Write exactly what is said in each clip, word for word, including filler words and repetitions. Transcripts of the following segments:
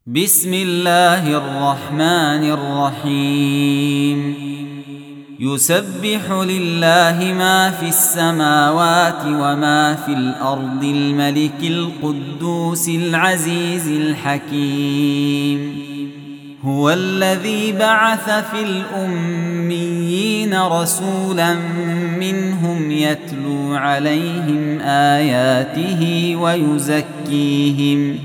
بسم الله الرحمن الرحيم يسبح لله ما في السماوات وما في الأرض الملك القدوس العزيز الحكيم هو الذي بعث في الأميين رسولا منهم يتلو عليهم آياته ويزكيهم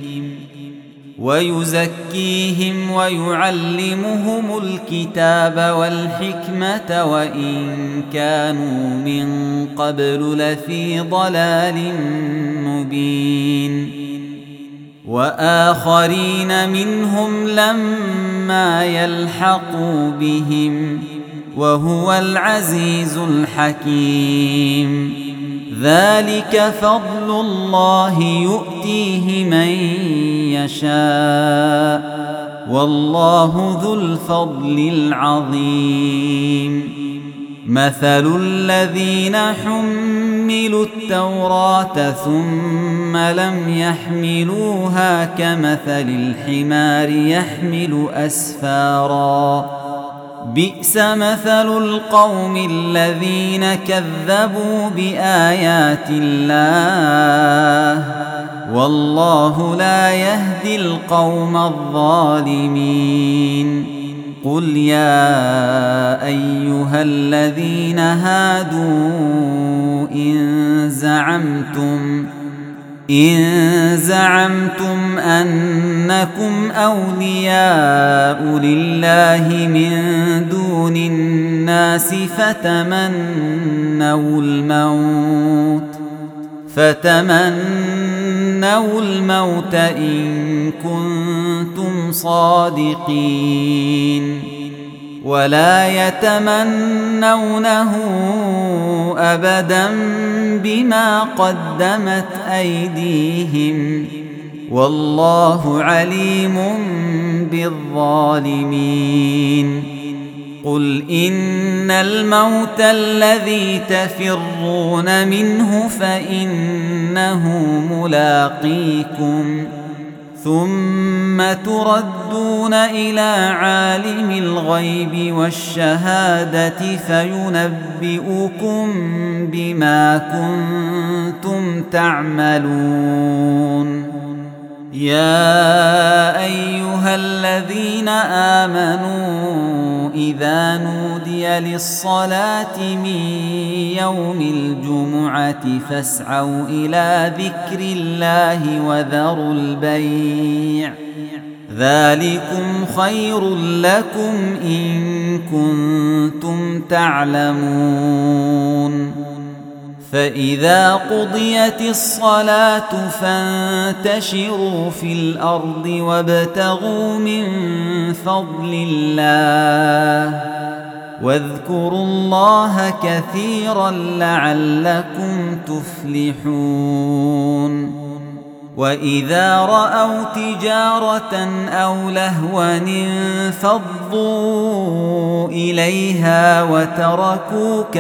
ويزكيهم ويعلمهم الكتاب والحكمة وإن كانوا من قبل لفي ضلال مبين وآخرين منهم لما يلحقوا بهم وهو العزيز الحكيم ذلك فضل الله يؤتيه من يشاء والله ذو الفضل العظيم مثل الذين حملوا التوراة ثم لم يحملوها كمثل الحمار يحمل أسفاراً بئس مثل القوم الذين كذبوا بآيات الله والله لا يهدي القوم الظالمين قل يا أيها الذين هادوا إن زعمتم إن زعمتم أنكم أولياء لله من دون الناس فتمنوا الموت فتمنوا الموت إن كنتم صادقين ولا يتمنونه أبدا بما قدمت أيديهم والله عليم بالظالمين قل إن الموت الذي تفرون منه فإنه ملاقيكم ثم تردون إلى عالم الغيب والشهادة فينبئكم بما كنتم تعملون يا أيها الذين آمنوا إذا نودي للصلاة من يوم الجمعة فاسعوا إلى ذكر الله وذروا البيع ذلكم خير لكم إن كنتم تعلمون فإذا قضيت الصلاة فانتشروا في الأرض وابتغوا من فضل الله واذكروا الله كثيرا لعلكم تفلحون وإذا رأوا تجارة أو لهوا انفضوا إليها وتركوك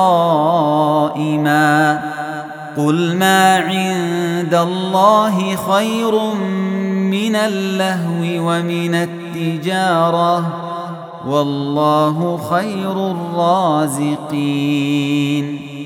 قائما قل ما عند الله خير من اللهو ومن التجارة والله خير الرازقين